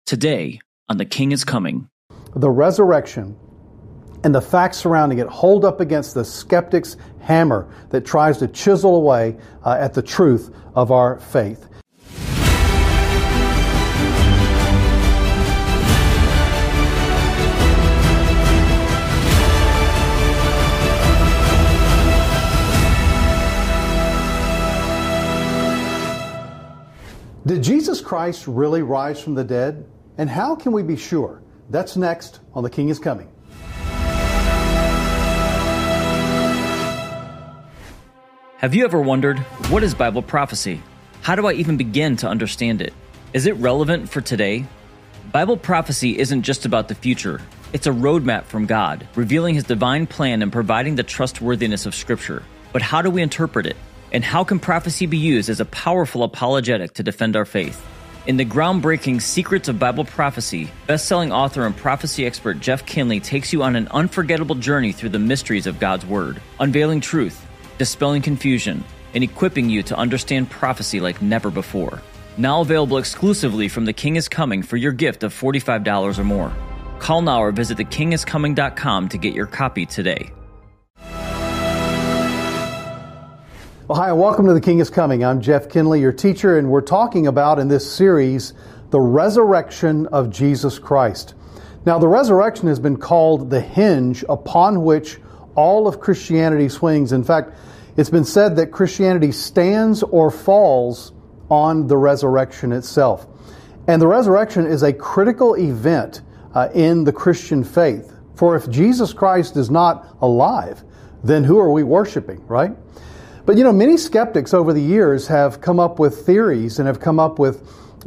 Today on The King is Coming. The resurrection and the facts surrounding it hold up against the skeptic's hammer that tries to chisel away at the truth of our faith. Did Jesus Christ really rise from the dead? And how can we be sure? That's next on The King is Coming. Have you ever wondered, what is Bible prophecy? How do I even begin to understand it? Is it relevant for today? Bible prophecy isn't just about the future. It's a roadmap from God, revealing His divine plan and providing the trustworthiness of Scripture. But how do we interpret it? And how can prophecy be used as a powerful apologetic to defend our faith? In the groundbreaking Secrets of Bible Prophecy, best-selling author and prophecy expert Jeff Kinley takes you on an unforgettable journey through the mysteries of God's Word, unveiling truth, dispelling confusion, and equipping you to understand prophecy like never before. Now available exclusively from The King is Coming for your gift of $45 or more. Call now or visit thekingiscoming.com to get your copy today. Well, hi, and welcome to The King is Coming. I'm Jeff Kinley, your teacher, and we're talking about in this series the resurrection of Jesus Christ. Now, the resurrection has been called the hinge upon which all of Christianity swings. In fact, it's been said that Christianity stands or falls on the resurrection itself. And the resurrection is a critical event in the Christian faith. For if Jesus Christ is not alive, then who are we worshiping, right? But many skeptics over the years have come up with theories and have come up with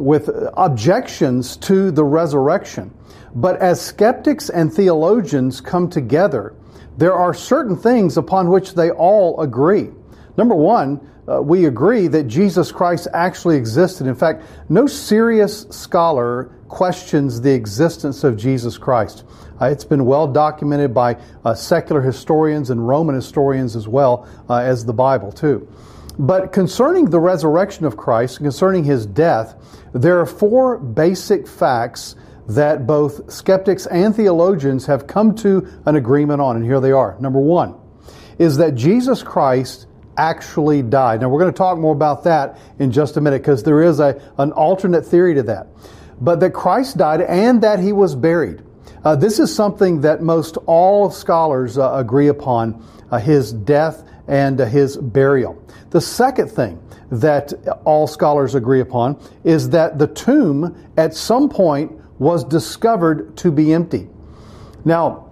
objections to the resurrection. But as skeptics and theologians come together, there are certain things upon which they all agree. Number one, we agree that Jesus Christ actually existed. In fact, no serious scholar questions the existence of Jesus Christ. It's been well documented by secular historians and Roman historians as well as the Bible too. But concerning the resurrection of Christ, concerning His death, there are four basic facts that both skeptics and theologians have come to an agreement on, and here they are. Number one is that Jesus Christ actually died. Now, we're going to talk more about that in just a minute because there is an alternate theory to that. But that Christ died and that He was buried. This is something that most all scholars agree upon, His death and His burial. The second thing that all scholars agree upon is that the tomb at some point was discovered to be empty. Now,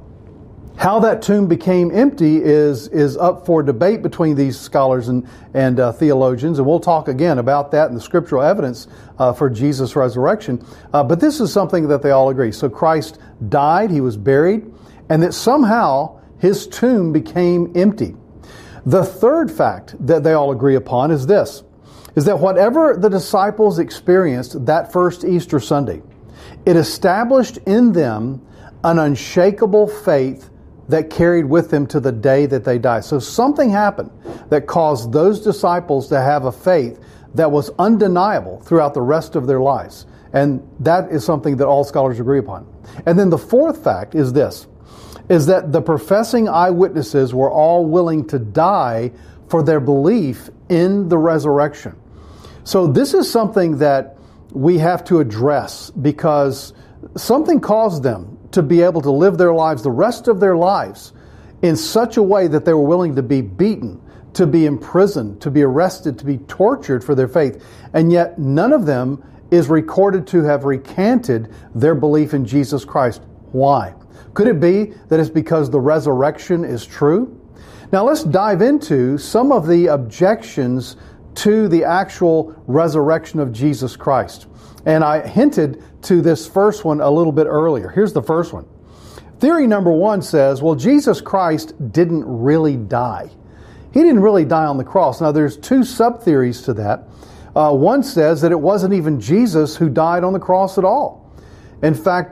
how that tomb became empty is up for debate between these scholars and theologians, and we'll talk again about that in the scriptural evidence for Jesus' resurrection. But this is something that they all agree. So Christ died, He was buried, and that somehow His tomb became empty. The third fact that they all agree upon is this, is that whatever the disciples experienced that first Easter Sunday, it established in them an unshakable faith that carried with them to the day that they died. So something happened that caused those disciples to have a faith that was undeniable throughout the rest of their lives. And that is something that all scholars agree upon. And then the fourth fact is this, is that the professing eyewitnesses were all willing to die for their belief in the resurrection. So this is something that we have to address because something caused them to be able to live their lives, the rest of their lives, in such a way that they were willing to be beaten, to be imprisoned, to be arrested, to be tortured for their faith. And yet none of them is recorded to have recanted their belief in Jesus Christ. Why? Could it be that it's because the resurrection is true? Now let's dive into some of the objections to the actual resurrection of Jesus Christ. And I hinted to this first one a little bit earlier. Here's the first one. Theory number one says, well, Jesus Christ didn't really die. He didn't really die on the cross. Now, there's two sub-theories to that. One says that it wasn't even Jesus who died on the cross at all. In fact,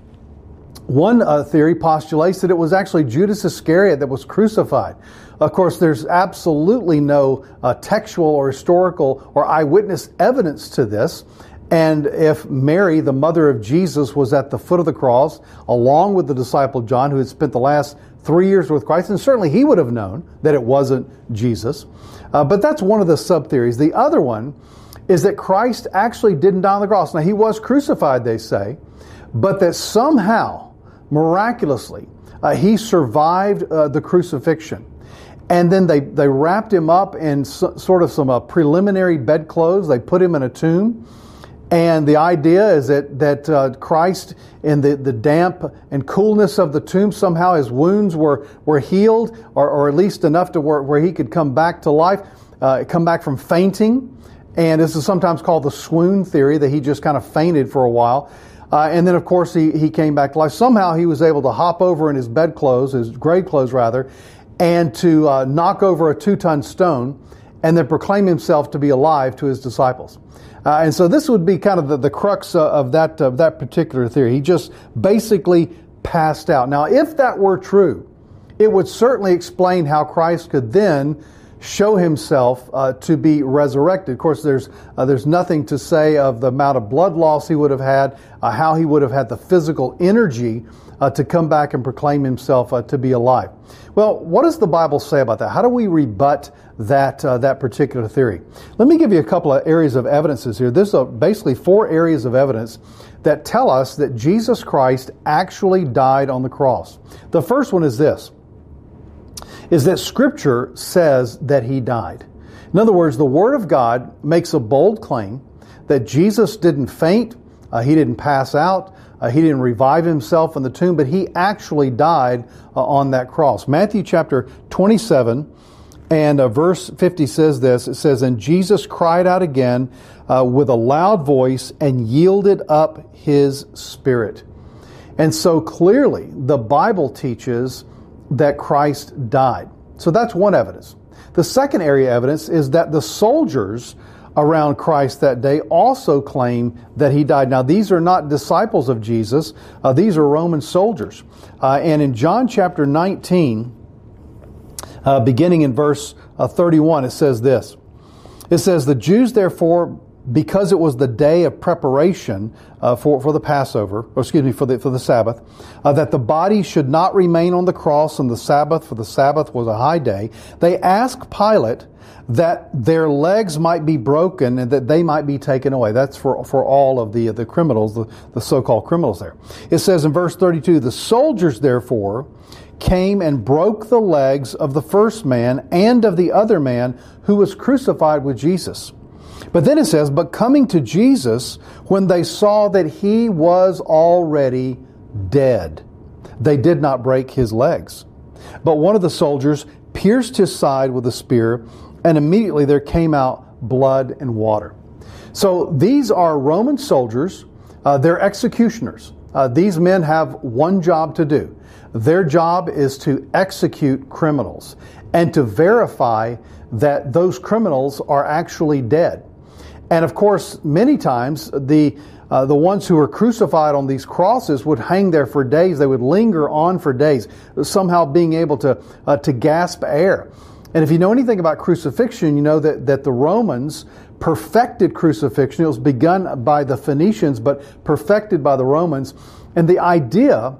one theory postulates that it was actually Judas Iscariot that was crucified. Of course, there's absolutely no textual or historical or eyewitness evidence to this. And if Mary, the mother of Jesus, was at the foot of the cross, along with the disciple John, who had spent the last 3 years with Christ, and certainly he would have known that it wasn't Jesus. But that's one of the sub-theories. The other one is that Christ actually didn't die on the cross. Now, he was crucified, they say, but that somehow, miraculously, he survived the crucifixion. And then they wrapped him up in sort of some preliminary bedclothes. They put him in a tomb. And the idea is that Christ, in the damp and coolness of the tomb, somehow his wounds were healed, or at least enough to where he could come back to life, come back from fainting. And this is sometimes called the swoon theory, that he just kind of fainted for a while. And then, of course, he came back to life. Somehow he was able to hop over in his bedclothes, his grave clothes rather, and to knock over a 2-ton stone and then proclaim himself to be alive to his disciples. And so this would be kind of the crux of that particular theory. He just basically passed out. Now, if that were true, it would certainly explain how Christ could then show himself to be resurrected. Of course, there's nothing to say of the amount of blood loss he would have had, how he would have had the physical energy to come back and proclaim himself to be alive. Well, what does the Bible say about that? How do we rebut that particular theory? Let me give you a couple of areas of evidences here. There's basically 4 areas of evidence that tell us that Jesus Christ actually died on the cross. The first one is this, is that Scripture says that he died. In other words, the Word of God makes a bold claim that Jesus didn't faint, he didn't pass out, he didn't revive himself in the tomb, but he actually died on that cross. Matthew chapter 27 and verse 50 says this. It says, "And Jesus cried out again with a loud voice and yielded up his spirit." And so clearly the Bible teaches that Christ died. So that's one evidence. The second area of evidence is that the soldiers around Christ that day also claim that he died. Now, these are not disciples of Jesus. These are Roman soldiers. And in John chapter 19, beginning in verse 31, it says this. It says, "The Jews therefore, because it was the day of preparation for the Passover, for the Sabbath, that the body should not remain on the cross on the Sabbath, for the Sabbath was a high day, they asked Pilate that their legs might be broken and that they might be taken away." That's for all of the criminals, the so-called criminals there. It says in verse 32, "The soldiers therefore came and broke the legs of the first man and of the other man who was crucified with Jesus." But then it says, "But coming to Jesus, when they saw that he was already dead, they did not break his legs. But one of the soldiers pierced his side with a spear, and immediately there came out blood and water." So these are Roman soldiers. They're executioners. These men have one job to do. Their job is to execute criminals and to verify that those criminals are actually dead. And of course, many times the ones who were crucified on these crosses would hang there for days. They would linger on for days, somehow being able to gasp air. And if you know anything about crucifixion, you know that the Romans perfected crucifixion. It was begun by the Phoenicians, but perfected by the Romans. And the idea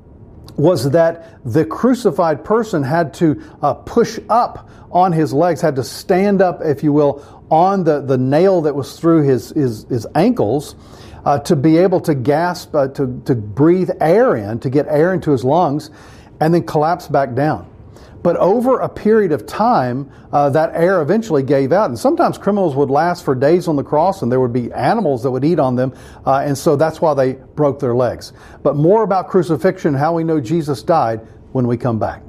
was that the crucified person had to push up on his legs, had to stand up, if you will, on the nail that was through his ankles to be able to gasp, to breathe air in, to get air into his lungs, and then collapse back down. But over a period of time, that air eventually gave out. And sometimes criminals would last for days on the cross, and there would be animals that would eat on them. And so that's why they broke their legs. But more about crucifixion, how we know Jesus died, when we come back.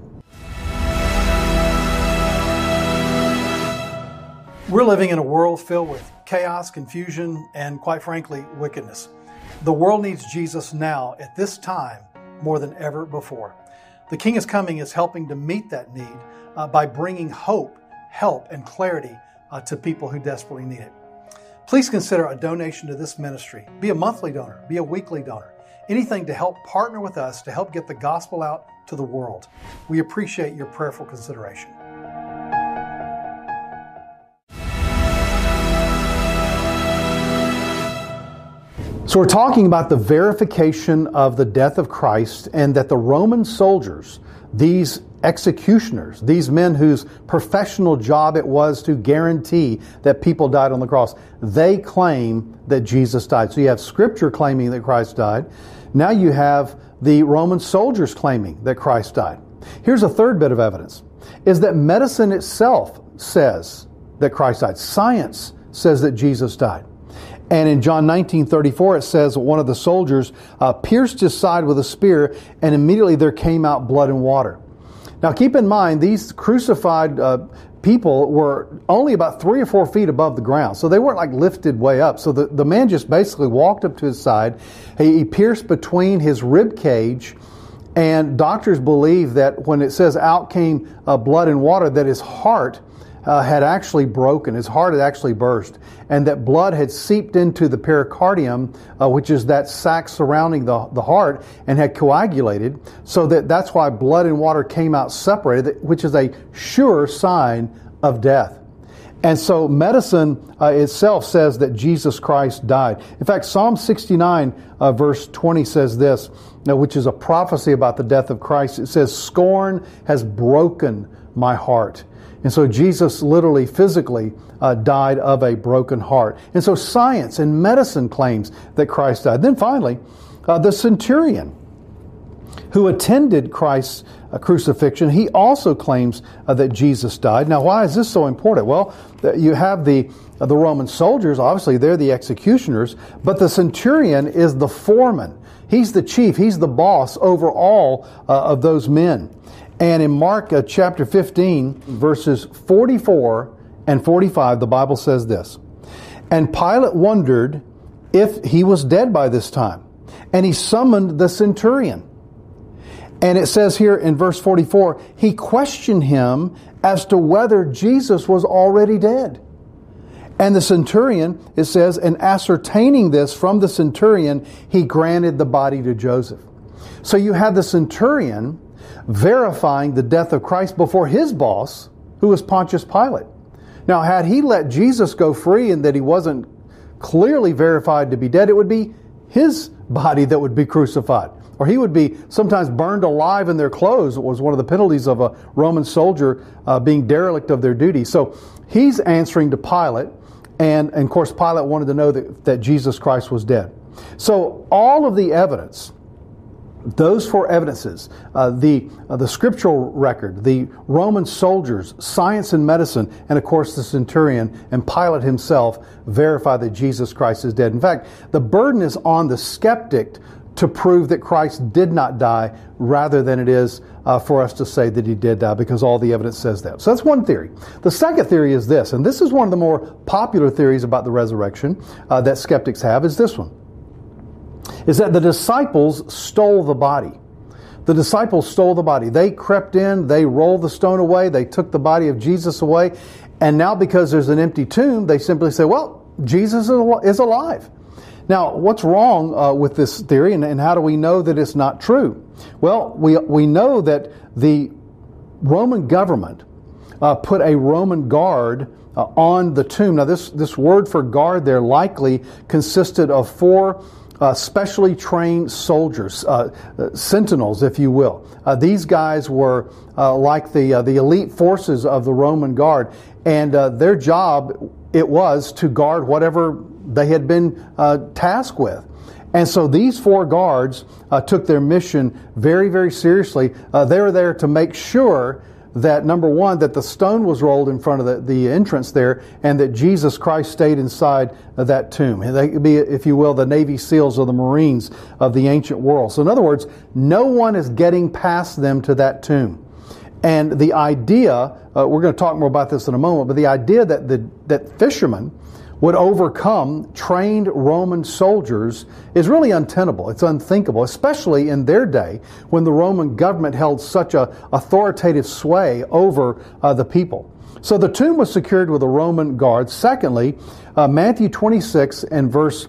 We're living in a world filled with chaos, confusion, and quite frankly, wickedness. The world needs Jesus now, at this time, more than ever before. The King is Coming is helping to meet that need by bringing hope, help, and clarity to people who desperately need it. Please consider a donation to this ministry. Be a monthly donor, be a weekly donor. Anything to help partner with us to help get the gospel out to the world. We appreciate your prayerful consideration. So we're talking about the verification of the death of Christ, and that the Roman soldiers, these executioners, these men whose professional job it was to guarantee that people died on the cross, they claim that Jesus died. So you have Scripture claiming that Christ died. Now you have the Roman soldiers claiming that Christ died. Here's a third bit of evidence, is that medicine itself says that Christ died. Science says that Jesus died. And in John 19:34 it says one of the soldiers pierced his side with a spear, and immediately there came out blood and water. Now keep in mind, these crucified people were only about 3 or 4 feet above the ground. So they weren't like lifted way up. So the man just basically walked up to his side. He pierced between his rib cage, and doctors believe that when it says out came blood and water, that his heart had actually broken. His heart had actually burst, and that blood had seeped into the pericardium, which is that sac surrounding the heart, and had coagulated, so that's why blood and water came out separated, which is a sure sign of death. And so medicine itself says that Jesus Christ died. In fact, Psalm 69 verse 20 says this, which is a prophecy about the death of Christ. It says, "Scorn has broken my heart." And so Jesus literally, physically died of a broken heart. And so science and medicine claims that Christ died. Then finally, the centurion who attended Christ's crucifixion, he also claims that Jesus died. Now, why is this so important? Well, you have the Roman soldiers, obviously they're the executioners, but the centurion is the foreman. He's the chief, he's the boss over all of those men. And in Mark chapter 15, verses 44 and 45, the Bible says this, "And Pilate wondered if he was dead by this time, and he summoned the centurion." And it says here in verse 44, he questioned him as to whether Jesus was already dead. And the centurion, it says, and ascertaining this from the centurion, he granted the body to Joseph. So you have the centurion verifying the death of Christ before his boss, who was Pontius Pilate. Now, had he let Jesus go free and that he wasn't clearly verified to be dead, it would be his body that would be crucified. Or he would be sometimes burned alive in their clothes. It was one of the penalties of a Roman soldier being derelict of their duty. So he's answering to Pilate, and of course Pilate wanted to know that Jesus Christ was dead. So all of the evidence, those 4 evidences, the scriptural record, the Roman soldiers, science and medicine, and of course the centurion and Pilate himself verify that Jesus Christ is dead. In fact, the burden is on the skeptic to prove that Christ did not die, rather than it is for us to say that he did die, because all the evidence says that. So that's one theory. The second theory is this, and this is one of the more popular theories about the resurrection that skeptics have, is this one. Is that the disciples stole the body. The disciples stole the body. They crept in, they rolled the stone away, they took the body of Jesus away, and now because there's an empty tomb, they simply say, well, Jesus is alive. Now, what's wrong with this theory, and how do we know that it's not true? Well, we know that the Roman government put a Roman guard on the tomb. Now, this word for guard there likely consisted of 4 specially trained soldiers, sentinels, if you will. These guys were like the elite forces of the Roman guard, and their job, it was to guard whatever they had been tasked with. And so these 4 guards took their mission very, very seriously. They were there to make sure that, number one, that the stone was rolled in front of the entrance there, and that Jesus Christ stayed inside of that tomb. And they could be, if you will, the Navy SEALs or the Marines of the ancient world. So in other words, no one is getting past them to that tomb. And the idea, we're going to talk more about this in a moment, but the idea that fishermen would overcome trained Roman soldiers is really untenable. It's unthinkable, especially in their day when the Roman government held such a authoritative sway over the people. So the tomb was secured with a Roman guard. Secondly, Matthew 27 and verse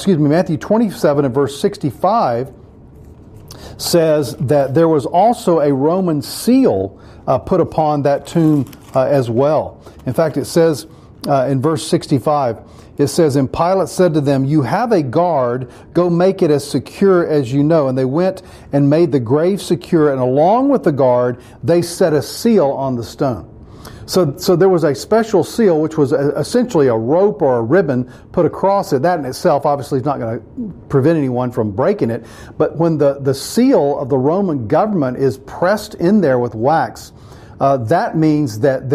65 says that there was also a Roman seal put upon that tomb as well. In fact, it says in verse 65, it says, "And Pilate said to them, 'You have a guard, go make it as secure as you know.' And they went and made the grave secure, and along with the guard, they set a seal on the stone." So there was a special seal, which was essentially a rope or a ribbon put across it. That in itself obviously is not going to prevent anyone from breaking it. But when the seal of the Roman government is pressed in there with wax, that means that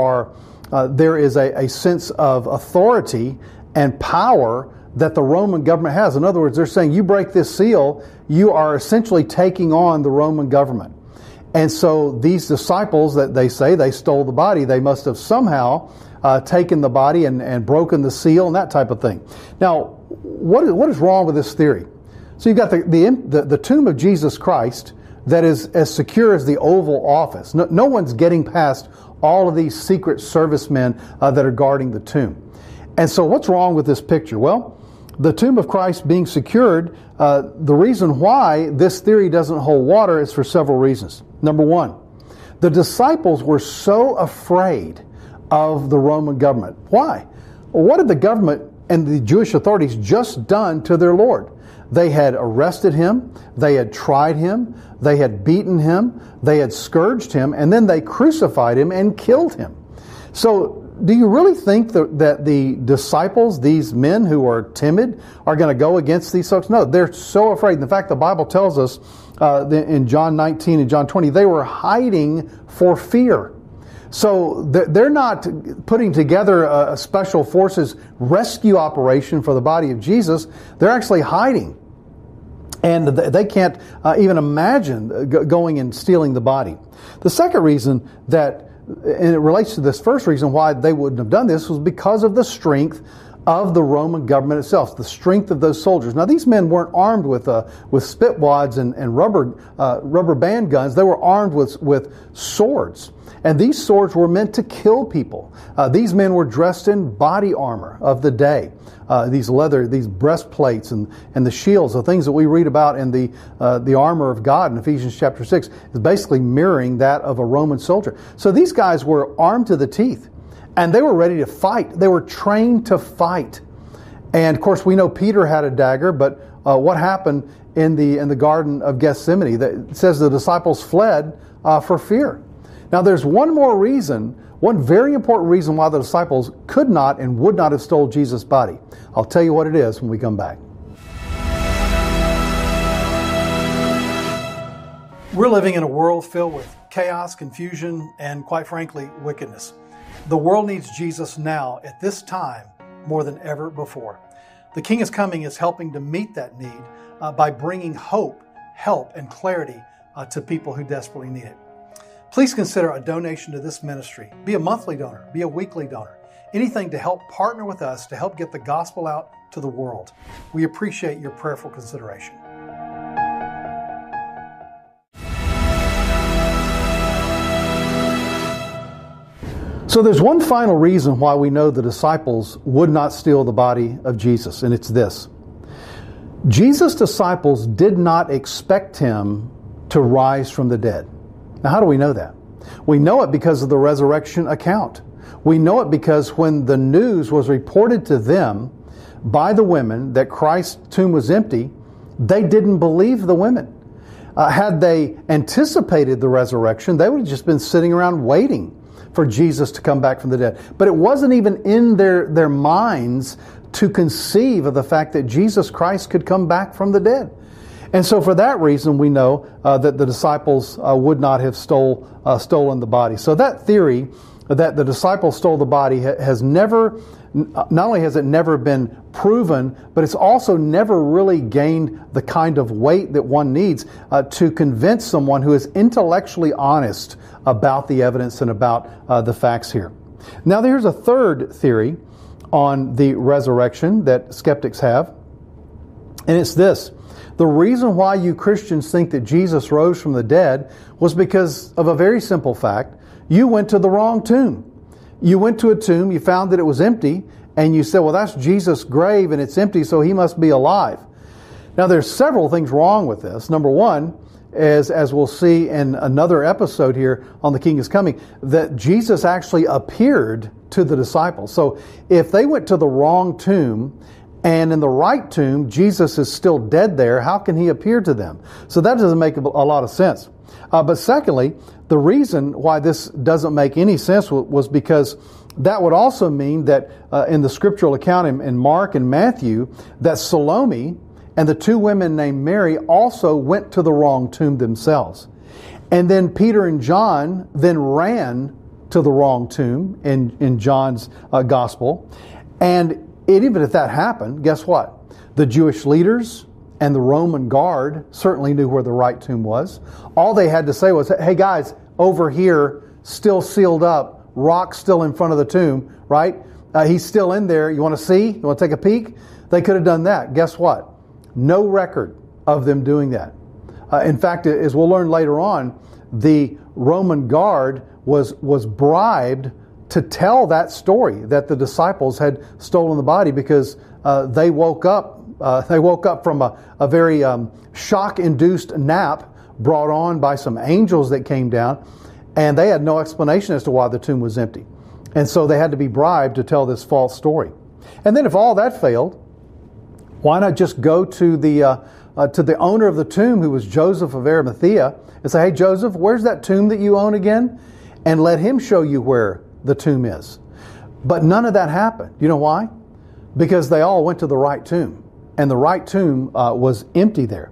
there is a sense of authority and power that the Roman government has. In other words, they're saying, you break this seal, you are essentially taking on the Roman government. And so these disciples, that they say they stole the body, they must have somehow taken the body and broken the seal and that type of thing. Now, what is wrong with this theory? So you've got the tomb of Jesus Christ that is as secure as the Oval Office. No one's getting past all of these Secret Servicemen that are guarding the tomb. And so what's wrong with this picture? Well, the tomb of Christ being secured, the reason why this theory doesn't hold water is for several reasons. Number one, the disciples were so afraid of the Roman government. Why? Well, what had the government and the Jewish authorities just done to their Lord? They had arrested him, they had tried him, they had beaten him, they had scourged him, and then they crucified him and killed him. So, do you really think that the disciples, these men who are timid, are going to go against these folks? No, they're so afraid. In fact, the Bible tells us in John 19 and John 20, they were hiding for fear. So they're not putting together a special forces rescue operation for the body of Jesus. They're actually hiding. And they can't even imagine going and stealing the body. The second reason and it relates to this first reason why they wouldn't have done this, was because of the strength of the Roman government itself, the strength of those soldiers. Now, these men weren't armed with spitwads and rubber band guns. They were armed with swords. And these swords were meant to kill people. These men were dressed in body armor of the day. These breastplates and the shields, the things that we read about in the armor of God in Ephesians chapter 6, is basically mirroring that of a Roman soldier. So these guys were armed to the teeth, and they were ready to fight. They were trained to fight. And of course, we know Peter had a dagger, but what happened in the Garden of Gethsemane? It says the disciples fled for fear. Now, there's one more reason, one very important reason why the disciples could not and would not have stole Jesus' body. I'll tell you what it is when we come back. We're living in a world filled with chaos, confusion, and quite frankly, wickedness. The world needs Jesus now, at this time, more than ever before. The King is Coming is helping to meet that need by bringing hope, help, and clarity to people who desperately need it. Please consider a donation to this ministry. Be a monthly donor, be a weekly donor. Anything to help partner with us to help get the gospel out to the world. We appreciate your prayerful consideration. So there's one final reason why we know the disciples would not steal the body of Jesus, and it's this. Jesus' disciples did not expect him to rise from the dead. Now, how do we know that? We know it because of the resurrection account. We know it because when the news was reported to them by the women that Christ's tomb was empty, they didn't believe the women. Had they anticipated the resurrection, they would have just been sitting around waiting for Jesus to come back from the dead. But it wasn't even in their minds to conceive of the fact that Jesus Christ could come back from the dead. And so for that reason, we know that the disciples would not have stolen the body. So that theory that the disciples stole the body has never, not only has it never been proven, but it's also never really gained the kind of weight that one needs to convince someone who is intellectually honest about the evidence and about the facts here. Now there's a third theory on the resurrection that skeptics have, and it's this. The reason why you Christians think that Jesus rose from the dead was because of a very simple fact. You went to the wrong tomb. You went to a tomb, you found that it was empty, and you said, well, that's Jesus' grave and it's empty, so he must be alive. Now, there's several things wrong with this. Number one is, as we'll see in another episode here on The King is Coming, that Jesus actually appeared to the disciples. So if they went to the wrong tomb, and in the right tomb, Jesus is still dead there, how can he appear to them? So that doesn't make a lot of sense. But secondly, the reason why this doesn't make any sense was because that would also mean that in the scriptural account in Mark and Matthew, that Salome and the two women named Mary also went to the wrong tomb themselves. And then Peter and John then ran to the wrong tomb in John's gospel. And even if that happened, guess what? The Jewish leaders and the Roman guard certainly knew where the right tomb was. All they had to say was, hey guys, over here, still sealed up, rock still in front of the tomb, right? He's still in there. You want to see? You want to take a peek? They could have done that. Guess what? No record of them doing that. In fact, as we'll learn later on, the Roman guard was bribed to tell that story that the disciples had stolen the body because they woke up from a very shock-induced nap brought on by some angels that came down, and they had no explanation as to why the tomb was empty. And so they had to be bribed to tell this false story. And then if all that failed, why not just go to the owner of the tomb, who was Joseph of Arimathea, and say, hey, Joseph, where's that tomb that you own again? And let him show you where the tomb is. But none of that happened. You know why? Because they all went to the right tomb. And the right tomb was empty there.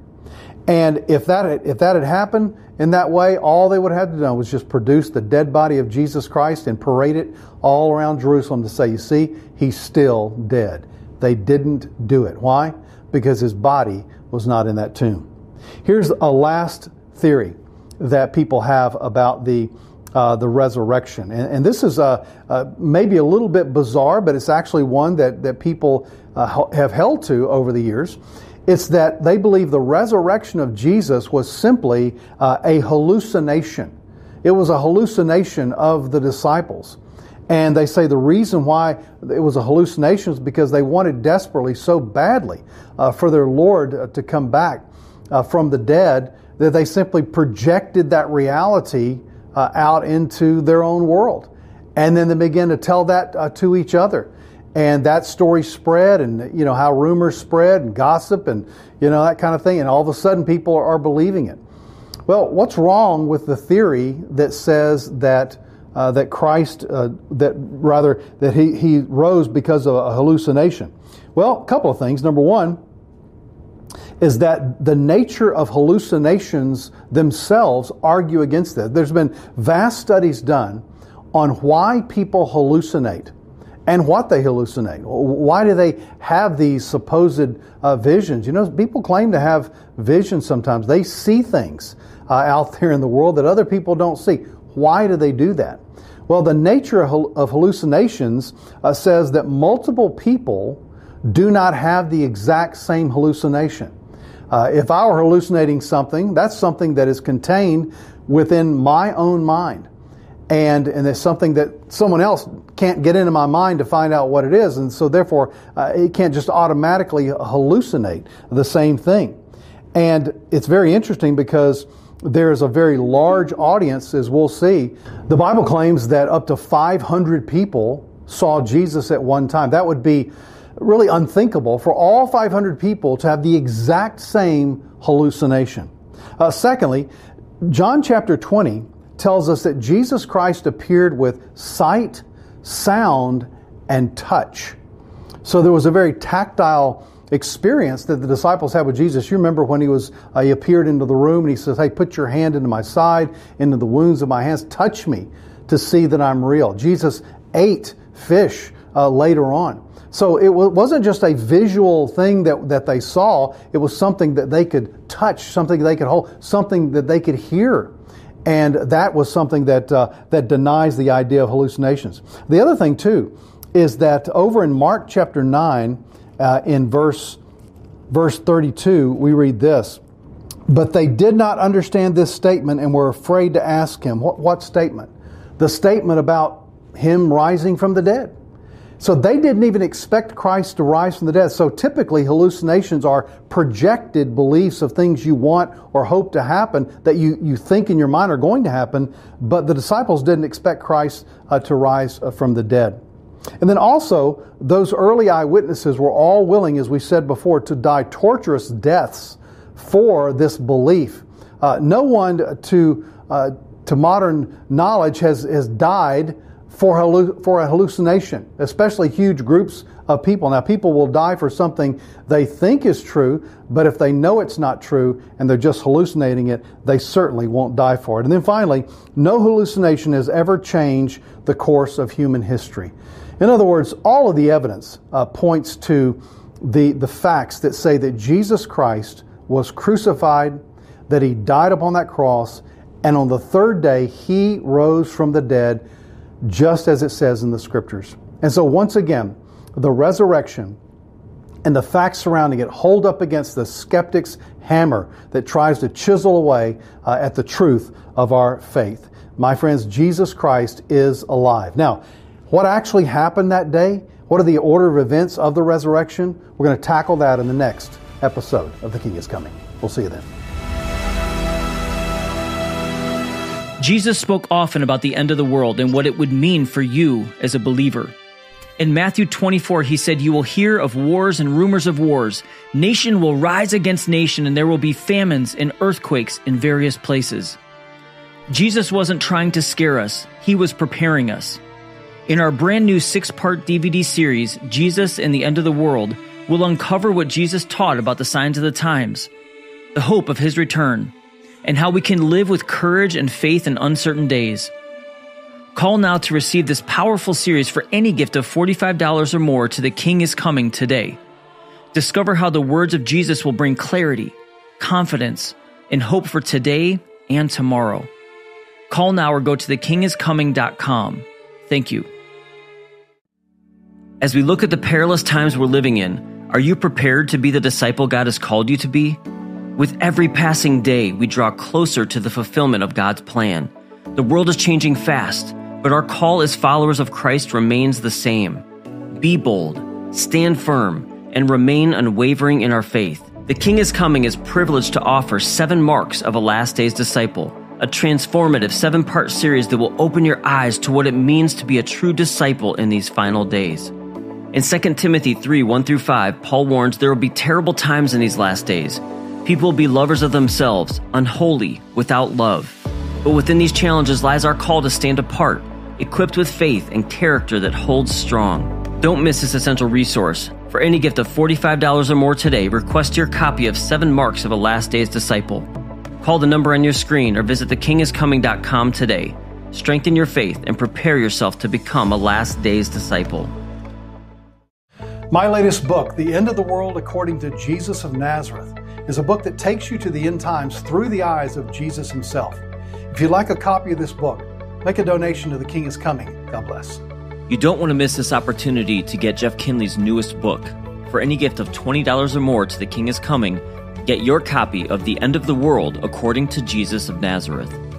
And if that had happened in that way, all they would have had to do was just produce the dead body of Jesus Christ and parade it all around Jerusalem to say, you see, he's still dead. They didn't do it. Why? Because his body was not in that tomb. Here's a last theory that people have about the resurrection. And this is maybe a little bit bizarre, but it's actually one that people have held to over the years. It's that they believe the resurrection of Jesus was simply a hallucination. It was a hallucination of the disciples. And they say the reason why it was a hallucination is because they wanted desperately, so badly, for their Lord to come back from the dead, that they simply projected that reality out into their own world. And then they began to tell that to each other. And that story spread, and you know how rumors spread and gossip and that kind of thing. And all of a sudden people are believing it. Well, what's wrong with the theory that says that Christ, that he rose because of a hallucination? Well, a couple of things. Number one is that the nature of hallucinations themselves argue against that. There's been vast studies done on why people hallucinate and what they hallucinate. Why do they have these supposed visions? People claim to have visions sometimes. They see things out there in the world that other people don't see. Why do they do that? Well, the nature of hallucinations says that multiple people do not have the exact same hallucination. If I were hallucinating something, that's something that is contained within my own mind. And it's something that someone else can't get into my mind to find out what it is. And so therefore, it can't just automatically hallucinate the same thing. And it's very interesting because there's a very large audience, as we'll see. The Bible claims that up to 500 people saw Jesus at one time. That would be really unthinkable for all 500 people to have the exact same hallucination. Secondly, John chapter 20 tells us that Jesus Christ appeared with sight, sound, and touch. So there was a very tactile experience that the disciples had with Jesus. You remember when he appeared into the room and he says, hey, put your hand into my side, into the wounds of my hands, touch me to see that I'm real. Jesus ate fish later on. So it wasn't just a visual thing that they saw. It was something that they could touch, something they could hold, something that they could hear. And that was something that denies the idea of hallucinations. The other thing, too, is that over in Mark chapter 9, in verse 32, we read this. But they did not understand this statement and were afraid to ask him. What statement? The statement about him rising from the dead. It So they didn't even expect Christ to rise from the dead. So typically hallucinations are projected beliefs of things you want or hope to happen that you think in your mind are going to happen, but the disciples didn't expect Christ to rise from the dead. And then also, those early eyewitnesses were all willing, as we said before, to die torturous deaths for this belief. No one to modern knowledge has died for a hallucination, especially huge groups of people. Now, people will die for something they think is true, but if they know it's not true and they're just hallucinating it, they certainly won't die for it. And then finally, no hallucination has ever changed the course of human history. In other words, all of the evidence points to the facts that say that Jesus Christ was crucified, that He died upon that cross, and on the third day He rose from the dead, just as it says in the Scriptures. And so once again, the resurrection and the facts surrounding it hold up against the skeptic's hammer that tries to chisel away at the truth of our faith. My friends, Jesus Christ is alive. Now, what actually happened that day? What are the order of events of the resurrection? We're going to tackle that in the next episode of The King is Coming. We'll see you then. Jesus spoke often about the end of the world and what it would mean for you as a believer. In Matthew 24, He said, "You will hear of wars and rumors of wars. Nation will rise against nation, and there will be famines and earthquakes in various places." Jesus wasn't trying to scare us. He was preparing us. In our brand new 6-part DVD series, Jesus and the End of the World, we'll uncover what Jesus taught about the signs of the times, the hope of His return, and how we can live with courage and faith in uncertain days. Call now to receive this powerful series for any gift of $45 or more to The King is Coming today. Discover how the words of Jesus will bring clarity, confidence, and hope for today and tomorrow. Call now or go to thekingiscoming.com. Thank you. As we look at the perilous times we're living in, are you prepared to be the disciple God has called you to be? With every passing day, we draw closer to the fulfillment of God's plan. The world is changing fast, but our call as followers of Christ remains the same. Be bold, stand firm, and remain unwavering in our faith. The King is Coming is privileged to offer 7 Marks of a Last Days Disciple, a transformative 7-part series that will open your eyes to what it means to be a true disciple in these final days. In 2 Timothy 3:1-5, Paul warns there will be terrible times in these last days. People will be lovers of themselves, unholy, without love. But within these challenges lies our call to stand apart, equipped with faith and character that holds strong. Don't miss this essential resource. For any gift of $45 or more today, request your copy of 7 Marks of a Last Days Disciple. Call the number on your screen or visit thekingiscoming.com today. Strengthen your faith and prepare yourself to become a Last Days disciple. My latest book, The End of the World According to Jesus of Nazareth, is a book that takes you to the end times through the eyes of Jesus Himself. If you'd like a copy of this book, make a donation to The King is Coming. God bless. You don't want to miss this opportunity to get Jeff Kinley's newest book. For any gift of $20 or more to The King is Coming, get your copy of The End of the World According to Jesus of Nazareth.